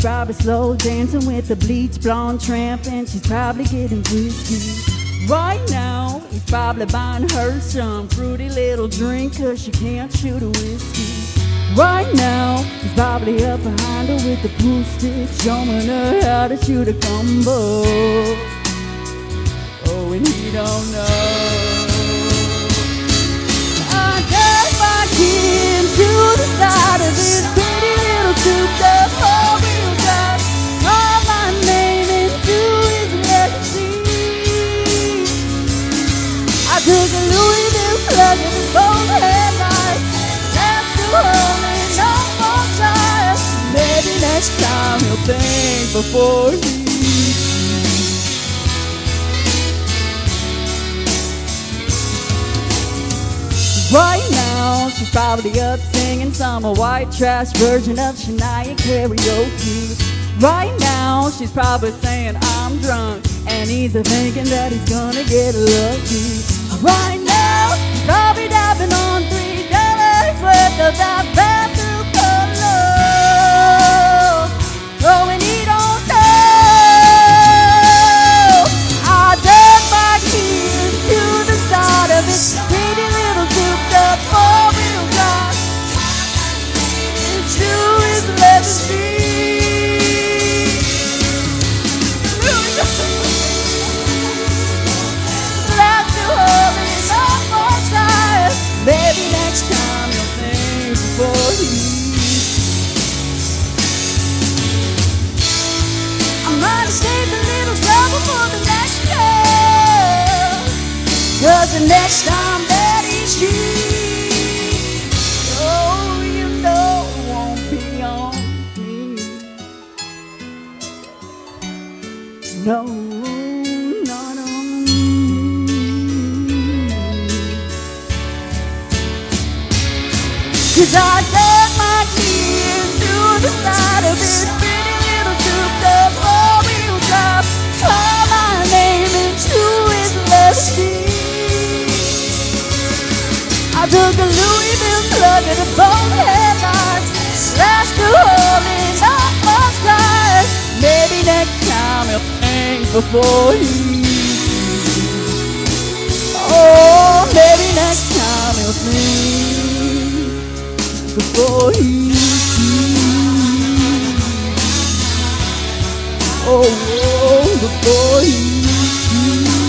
probably slow dancing with a bleach blonde tramp, and she's probably getting whiskey. Right now, he's probably buying her some fruity little drink, 'cause she can't shoot a whiskey. Right now, he's probably up behind her with the pool stick, showing her how to shoot a combo. Oh, and he don't know. I just back into the side of this pretty little souped-up four-wheel drive, call my name into his legacy. I took a Louisville plug in both headlights, left to only no more tires. Maybe next time he'll think before he. Right now, she's probably up singing some white trash version of Shania karaoke. Right now, she's probably saying I'm drunk, and he's thinking that he's gonna get lucky. Right now, she's probably dabbing on $3 worth of that bathroom cologne. Oh, and he don't know. I dug my heels to the side of this pretty little souped-up four-wheel drive into his legacy. Maybe next time you'll think before he. I might have saved a little trouble for the next girl, 'cause the next time that he's cheap, oh, you know it won't be on me. No. 'Cause I dug my tears through the side of this pretty little souped-up four-wheel drive, call my name into his legacy. I took a Louisville plug in both headlights, slashed a hole in all my tires. Maybe next time he'll think before he. Oh, maybe next time he'll think before he. Oh, before he.